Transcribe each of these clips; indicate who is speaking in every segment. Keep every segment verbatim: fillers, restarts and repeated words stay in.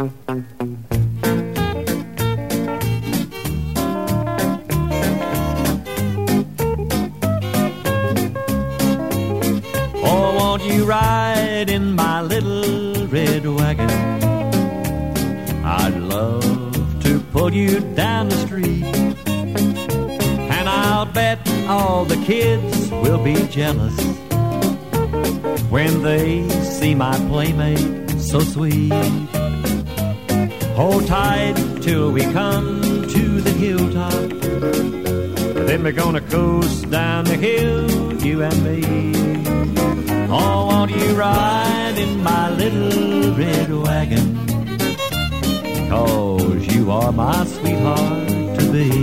Speaker 1: Oh, won't you ride in my little red wagon? I'd love to pull you down the street, and I'll bet all the kids will be jealous when they see my playmate so sweet. Hold tight till we come to the hilltop, then we're gonna coast down the hill, you and me. Oh, won't you ride in my little red wagon? 'Cause you are my sweetheart to be.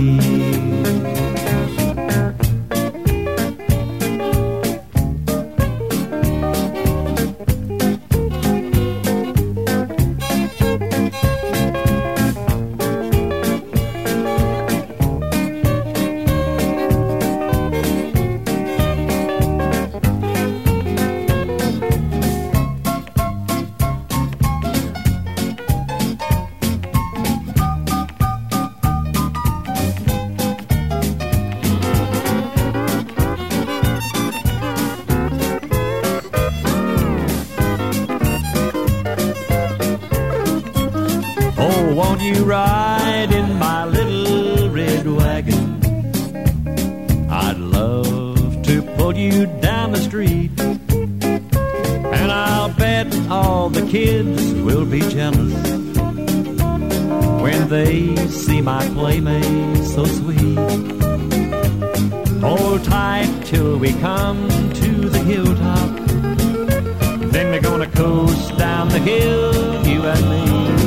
Speaker 1: Won't you ride in my little red wagon? I'd love to pull you down the street, and I'll bet all the kids will be jealous when they see my playmate so sweet. Hold tight till we come to the hilltop, then we're gonna coast down the hill, you and me.